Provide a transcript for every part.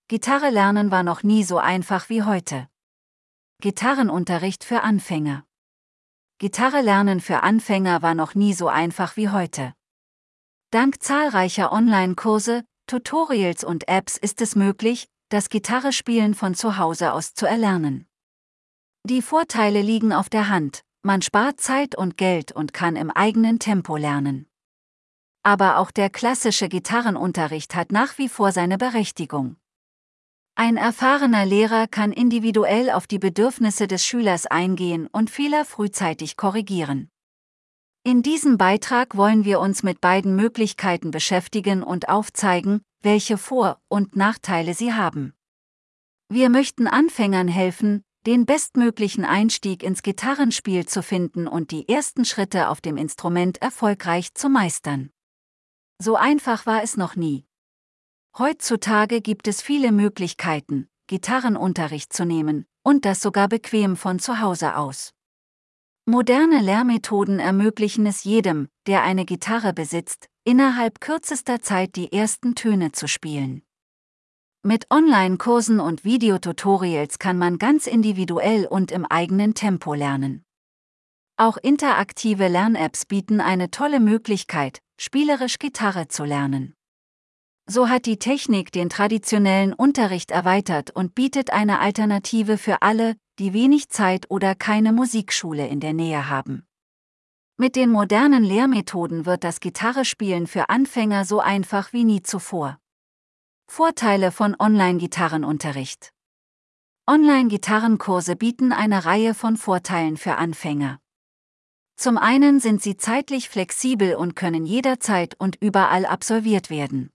Gitarre lernen war noch nie so einfach wie heute. Gitarrenunterricht für Anfänger. Gitarre lernen für Anfänger war noch nie so einfach wie heute. Dank zahlreicher Online-Kurse, Tutorials und Apps ist es möglich, das Gitarrespielen von zu Hause aus zu erlernen. Die Vorteile liegen auf der Hand, man spart Zeit und Geld und kann im eigenen Tempo lernen. Aber auch der klassische Gitarrenunterricht hat nach wie vor seine Berechtigung. Ein erfahrener Lehrer kann individuell auf die Bedürfnisse des Schülers eingehen und Fehler frühzeitig korrigieren. In diesem Beitrag wollen wir uns mit beiden Möglichkeiten beschäftigen und aufzeigen, welche Vor- und Nachteile sie haben. Wir möchten Anfängern helfen, den bestmöglichen Einstieg ins Gitarrenspiel zu finden und die ersten Schritte auf dem Instrument erfolgreich zu meistern. So einfach war es noch nie. Heutzutage gibt es viele Möglichkeiten, Gitarrenunterricht zu nehmen, und das sogar bequem von zu Hause aus. Moderne Lehrmethoden ermöglichen es jedem, der eine Gitarre besitzt, innerhalb kürzester Zeit die ersten Töne zu spielen. Mit Online-Kursen und Videotutorials kann man ganz individuell und im eigenen Tempo lernen. Auch interaktive Lern-Apps bieten eine tolle Möglichkeit, spielerisch Gitarre zu lernen. So hat die Technik den traditionellen Unterricht erweitert und bietet eine Alternative für alle, die wenig Zeit oder keine Musikschule in der Nähe haben. Mit den modernen Lehrmethoden wird das Gitarrespielen für Anfänger so einfach wie nie zuvor. Vorteile von Online-Gitarrenunterricht. Online-Gitarrenkurse bieten eine Reihe von Vorteilen für Anfänger. Zum einen sind sie zeitlich flexibel und können jederzeit und überall absolviert werden.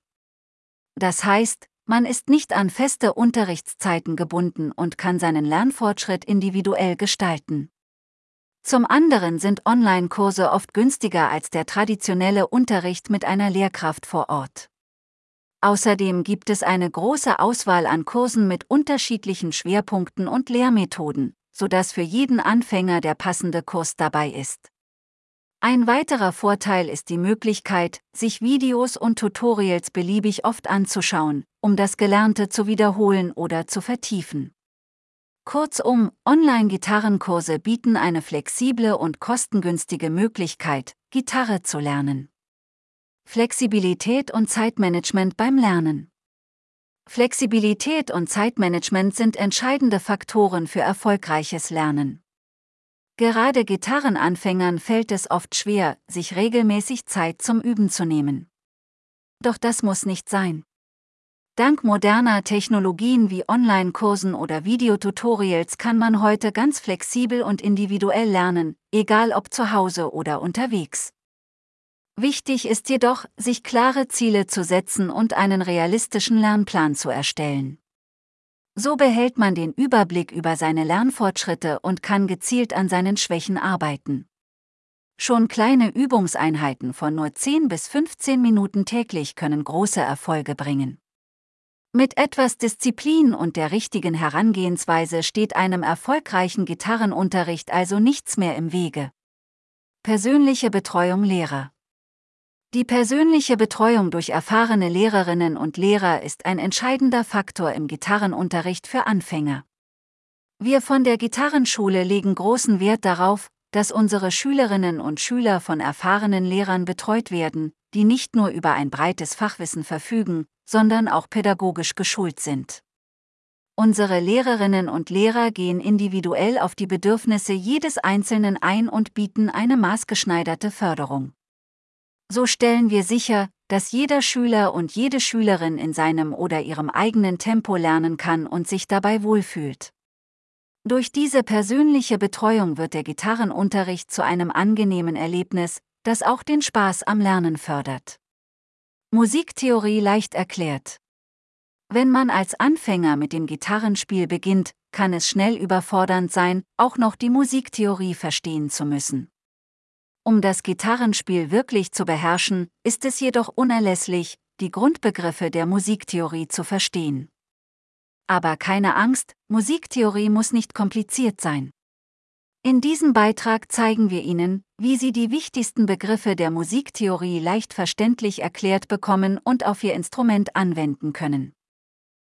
Das heißt, man ist nicht an feste Unterrichtszeiten gebunden und kann seinen Lernfortschritt individuell gestalten. Zum anderen sind Online-Kurse oft günstiger als der traditionelle Unterricht mit einer Lehrkraft vor Ort. Außerdem gibt es eine große Auswahl an Kursen mit unterschiedlichen Schwerpunkten und Lehrmethoden, sodass für jeden Anfänger der passende Kurs dabei ist. Ein weiterer Vorteil ist die Möglichkeit, sich Videos und Tutorials beliebig oft anzuschauen, um das Gelernte zu wiederholen oder zu vertiefen. Kurzum, Online-Gitarrenkurse bieten eine flexible und kostengünstige Möglichkeit, Gitarre zu lernen. Flexibilität und Zeitmanagement beim Lernen. Flexibilität und Zeitmanagement sind entscheidende Faktoren für erfolgreiches Lernen. Gerade Gitarrenanfängern fällt es oft schwer, sich regelmäßig Zeit zum Üben zu nehmen. Doch das muss nicht sein. Dank moderner Technologien wie Online-Kursen oder Videotutorials kann man heute ganz flexibel und individuell lernen, egal ob zu Hause oder unterwegs. Wichtig ist jedoch, sich klare Ziele zu setzen und einen realistischen Lernplan zu erstellen. So behält man den Überblick über seine Lernfortschritte und kann gezielt an seinen Schwächen arbeiten. Schon kleine Übungseinheiten von nur 10 bis 15 Minuten täglich können große Erfolge bringen. Mit etwas Disziplin und der richtigen Herangehensweise steht einem erfolgreichen Gitarrenunterricht also nichts mehr im Wege. Persönliche Betreuung Lehrer. Die persönliche Betreuung durch erfahrene Lehrerinnen und Lehrer ist ein entscheidender Faktor im Gitarrenunterricht für Anfänger. Wir von der Gitarrenschule legen großen Wert darauf, dass unsere Schülerinnen und Schüler von erfahrenen Lehrern betreut werden, die nicht nur über ein breites Fachwissen verfügen, sondern auch pädagogisch geschult sind. Unsere Lehrerinnen und Lehrer gehen individuell auf die Bedürfnisse jedes Einzelnen ein und bieten eine maßgeschneiderte Förderung. So stellen wir sicher, dass jeder Schüler und jede Schülerin in seinem oder ihrem eigenen Tempo lernen kann und sich dabei wohlfühlt. Durch diese persönliche Betreuung wird der Gitarrenunterricht zu einem angenehmen Erlebnis, das auch den Spaß am Lernen fördert. Musiktheorie leicht erklärt. Wenn man als Anfänger mit dem Gitarrenspiel beginnt, kann es schnell überfordernd sein, auch noch die Musiktheorie verstehen zu müssen. Um das Gitarrenspiel wirklich zu beherrschen, ist es jedoch unerlässlich, die Grundbegriffe der Musiktheorie zu verstehen. Aber keine Angst, Musiktheorie muss nicht kompliziert sein. In diesem Beitrag zeigen wir Ihnen, wie Sie die wichtigsten Begriffe der Musiktheorie leicht verständlich erklärt bekommen und auf Ihr Instrument anwenden können.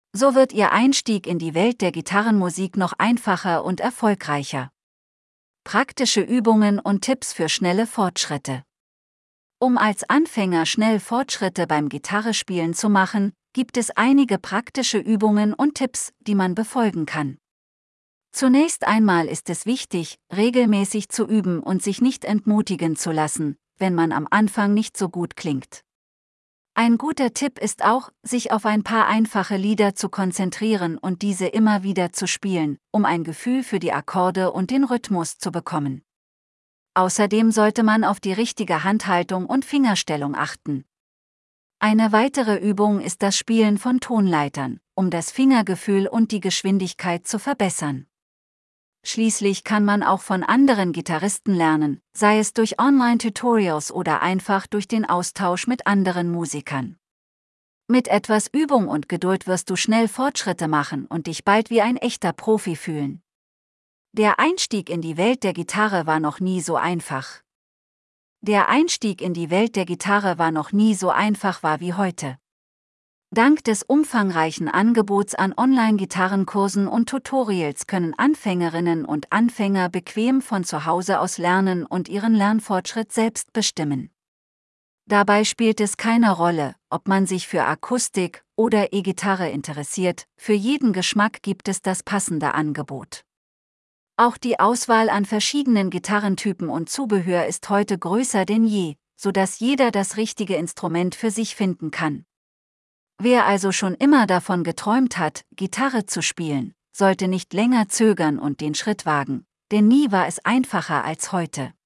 So wird Ihr Einstieg in die Welt der Gitarrenmusik noch einfacher und erfolgreicher. Praktische Übungen und Tipps für schnelle Fortschritte. Um als Anfänger schnell Fortschritte beim Gitarrespielen zu machen, gibt es einige praktische Übungen und Tipps, die man befolgen kann. Zunächst einmal ist es wichtig, regelmäßig zu üben und sich nicht entmutigen zu lassen, wenn man am Anfang nicht so gut klingt. Ein guter Tipp ist auch, sich auf ein paar einfache Lieder zu konzentrieren und diese immer wieder zu spielen, um ein Gefühl für die Akkorde und den Rhythmus zu bekommen. Außerdem sollte man auf die richtige Handhaltung und Fingerstellung achten. Eine weitere Übung ist das Spielen von Tonleitern, um das Fingergefühl und die Geschwindigkeit zu verbessern. Schließlich kann man auch von anderen Gitarristen lernen, sei es durch Online-Tutorials oder einfach durch den Austausch mit anderen Musikern. Mit etwas Übung und Geduld wirst du schnell Fortschritte machen und dich bald wie ein echter Profi fühlen. Der Einstieg in die Welt der Gitarre war noch nie so einfach. Der Einstieg in die Welt der Gitarre war noch nie so einfach wie heute. Dank des umfangreichen Angebots an Online-Gitarrenkursen und Tutorials können Anfängerinnen und Anfänger bequem von zu Hause aus lernen und ihren Lernfortschritt selbst bestimmen. Dabei spielt es keine Rolle, ob man sich für Akustik oder E-Gitarre interessiert, für jeden Geschmack gibt es das passende Angebot. Auch die Auswahl an verschiedenen Gitarrentypen und Zubehör ist heute größer denn je, sodass jeder das richtige Instrument für sich finden kann. Wer also schon immer davon geträumt hat, Gitarre zu spielen, sollte nicht länger zögern und den Schritt wagen, denn nie war es einfacher als heute.